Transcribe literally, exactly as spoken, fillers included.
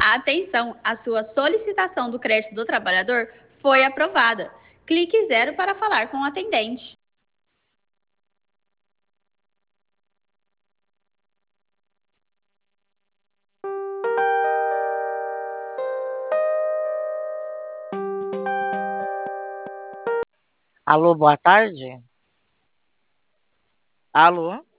Atenção, a sua solicitação do crédito do trabalhador foi aprovada. Clique zero para falar com o atendente. Alô, boa tarde. Alô?